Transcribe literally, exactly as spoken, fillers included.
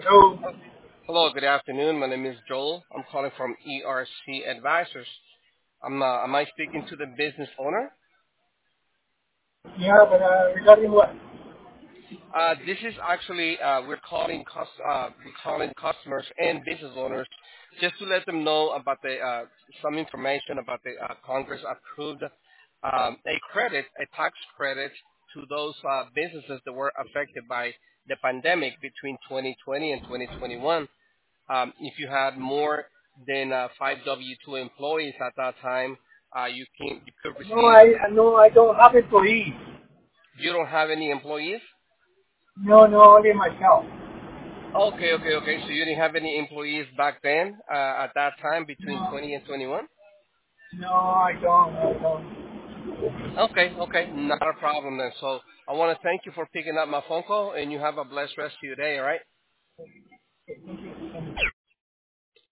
So, Hello, good afternoon. My name is Joel. I'm calling from E R C Advisors. I'm, uh, am I speaking to the business owner? yeah, but uh, regarding what? Uh, this is actually uh, we're calling cus- uh, we're calling customers and business owners just to let them know about the uh, some information about the uh, Congress approved um, a credit, a tax credit to those uh, businesses that were affected by the pandemic between twenty twenty and twenty twenty-one. Um, if you had more than uh, five W two employees at that time, uh, you can you could No, receive. I no, I don't have employees. You don't have any employees. No, no, only myself. Okay, okay, okay. So you didn't have any employees back then uh, at that time between No, twenty and twenty-one. no, I don't. I don't. Okay, okay, not a problem then. So I want to thank you for picking up my phone call, and you have a blessed rest of your day. All right.